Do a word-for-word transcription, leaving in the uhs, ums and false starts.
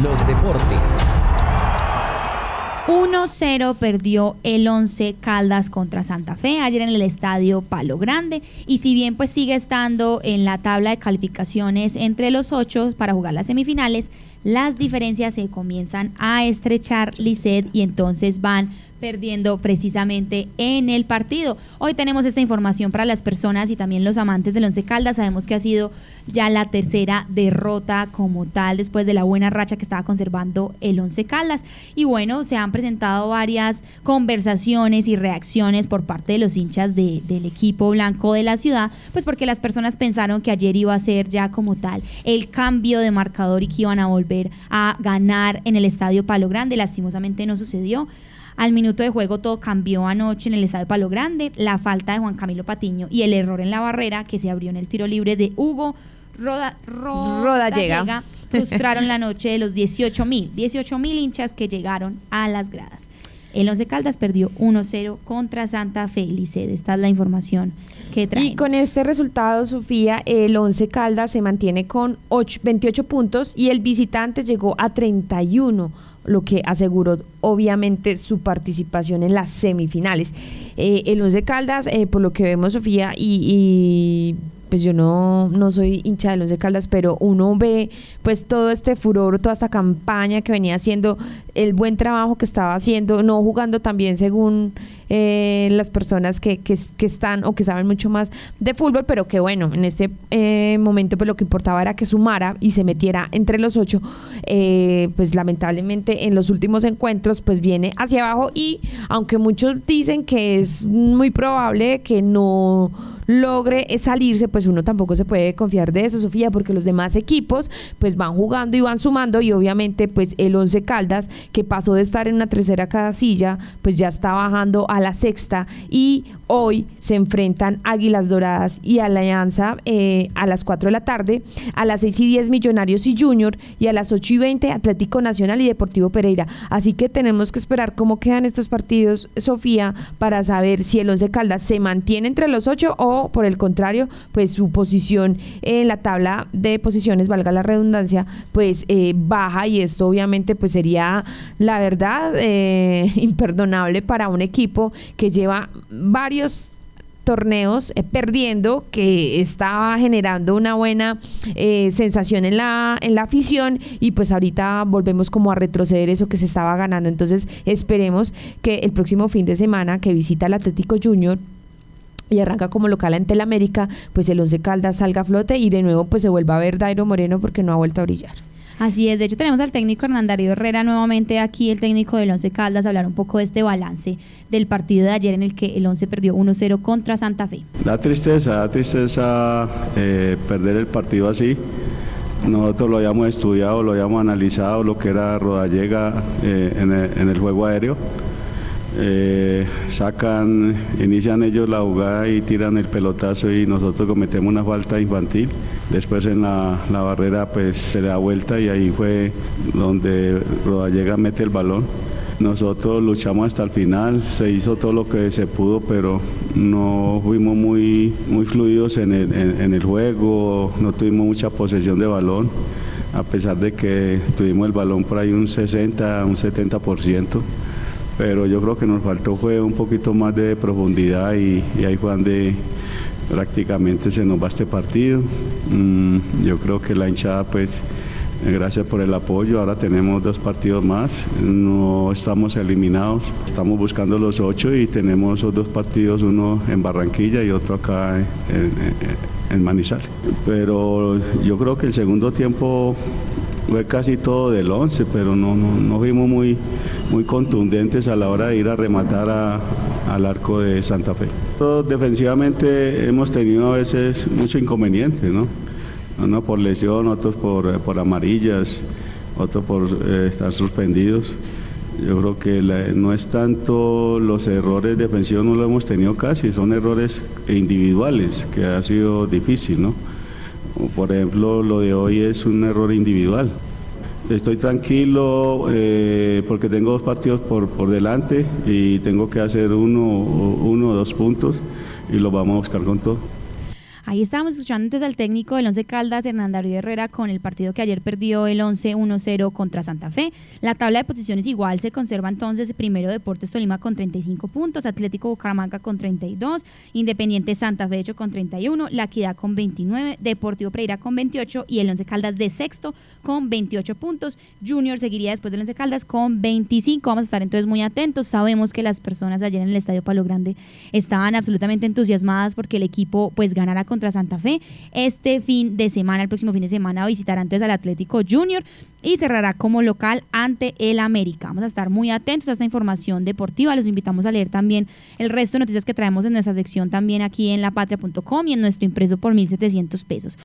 los deportes. uno cero perdió el Once Caldas contra Santa Fe ayer en el estadio Palo Grande, y si bien pues sigue estando en la tabla de calificaciones entre los ocho para jugar las semifinales, las diferencias se comienzan a estrechar, Lisset, y entonces van perdiendo precisamente en el partido. Hoy tenemos esta información para las personas y también los amantes del Once Caldas. Sabemos que ha sido ya la tercera derrota como tal después de la buena racha que estaba conservando el Once Caldas, y bueno, se han presentado varias conversaciones y reacciones por parte de los hinchas de, del equipo blanco de la ciudad, pues porque las personas pensaron que ayer iba a ser ya como tal el cambio de marcador y que iban a volver a ganar en el estadio Palo Grande. Lastimosamente no sucedió. Al minuto de juego todo cambió anoche en el estadio Palo Grande. La falta de Juan Camilo Patiño y el error en la barrera que se abrió en el tiro libre de Hugo Roda, Roda, Rodallega frustraron la noche de los dieciocho mil hinchas que llegaron a las gradas. El Once Caldas perdió uno cero contra Santa Fe, Lisset. Esta es la información que traemos. Y con este resultado, Sofía, el Once Caldas se mantiene con ocho, veintiocho puntos y el visitante llegó a treinta y uno, lo que aseguró obviamente su participación en las semifinales. Eh, el Once Caldas, eh, por lo que vemos, Sofía, y, y pues yo no, no soy hincha del Once Caldas, pero uno ve pues todo este furor, toda esta campaña que venía haciendo, el buen trabajo que estaba haciendo, no jugando también según eh, las personas que, que, que están o que saben mucho más de fútbol, pero que bueno, en este eh, momento pues lo que importaba era que sumara y se metiera entre los ocho. Eh, pues lamentablemente en los últimos encuentros pues viene hacia abajo, y aunque muchos dicen que es muy probable que no logre salirse, pues uno tampoco se puede confiar de eso, Sofía, porque los demás equipos pues van jugando y van sumando, y obviamente pues el Once Caldas, que pasó de estar en una tercera casilla, pues ya está bajando a la sexta, y hoy se enfrentan Águilas Doradas y Alianza eh, a las cuatro de la tarde, a las seis y diez Millonarios y Junior, y a las ocho y veinte Atlético Nacional y Deportivo Pereira. Así que tenemos que esperar cómo quedan estos partidos, Sofía, para saber si el Once Caldas se mantiene entre los ocho o por el contrario, pues su posición en la tabla de posiciones, valga la redundancia, pues eh, baja, y esto obviamente pues sería la verdad eh, imperdonable para un equipo que lleva varios torneos eh, perdiendo, que estaba generando una buena eh, sensación en la en la afición, y pues ahorita volvemos como a retroceder eso que se estaba ganando. Entonces esperemos que el próximo fin de semana, que visita el Atlético Junior y arranca como local ante el América, pues el Once Caldas salga a flote y de nuevo pues se vuelva a ver Dairo Moreno, porque no ha vuelto a brillar. Así es, de hecho tenemos al técnico Hernán Darío Herrera nuevamente aquí, el técnico del Once Caldas, a hablar un poco de este balance del partido de ayer en el que el Once perdió uno cero contra Santa Fe. Da tristeza, da tristeza eh, perder el partido así. Nosotros lo habíamos estudiado, lo habíamos analizado, lo que era Rodallega eh, en, el, en el juego aéreo. Eh, sacan, inician ellos la jugada y tiran el pelotazo, y nosotros cometemos una falta infantil. Después en la, la barrera pues se le da vuelta, y ahí fue donde Rodallega mete el balón. Nosotros luchamos hasta el final, se hizo todo lo que se pudo, pero no fuimos muy, muy fluidos en el, en, en el juego, no tuvimos mucha posesión de balón, a pesar de que tuvimos el balón por ahí un sesenta, un setenta por ciento. Pero yo creo que nos faltó fue un poquito más de profundidad, y, y ahí fue donde prácticamente se nos va este partido. Mm, yo creo que la hinchada, pues, gracias por el apoyo. Ahora tenemos dos partidos más, no estamos eliminados, estamos buscando los ocho y tenemos esos dos partidos, uno en Barranquilla y otro acá en, en, en Manizales. Pero yo creo que el segundo tiempo fue casi todo del once, pero no, no, no fuimos muy, muy contundentes a la hora de ir a rematar a, al arco de Santa Fe. Pero defensivamente hemos tenido a veces mucho inconveniente, ¿no? Uno por lesión, otros por, por amarillas, otros por eh, estar suspendidos. Yo creo que la, no es tanto los errores defensivos, no lo hemos tenido casi, son errores individuales, que ha sido difícil, ¿no? Por ejemplo, lo de hoy es un error individual. Estoy tranquilo eh, porque tengo dos partidos por, por delante y tengo que hacer uno, uno o dos puntos y los vamos a buscar con todo. Ahí estábamos escuchando entonces al técnico del Once Caldas, Hernán Darío Herrera, con el partido que ayer perdió el Once uno cero contra Santa Fe. La tabla de posiciones igual se conserva entonces: primero Deportes Tolima con treinta y cinco puntos, Atlético Bucaramanga con treinta y dos, Independiente Santa Fe de hecho con treinta y uno, La Equidad con veintinueve, Deportivo Pereira con veintiocho y el Once Caldas de sexto con veintiocho puntos. Junior seguiría después del Once Caldas con veinticinco. Vamos a estar entonces muy atentos. Sabemos que las personas ayer en el Estadio Palo Grande estaban absolutamente entusiasmadas porque el equipo pues ganara con contra Santa Fe. Este fin de semana, el próximo fin de semana, visitará entonces al Atlético Junior y cerrará como local ante el América. Vamos a estar muy atentos a esta información deportiva. Los invitamos a leer también el resto de noticias que traemos en nuestra sección también aquí en lapatria punto com y en nuestro impreso por mil setecientos pesos.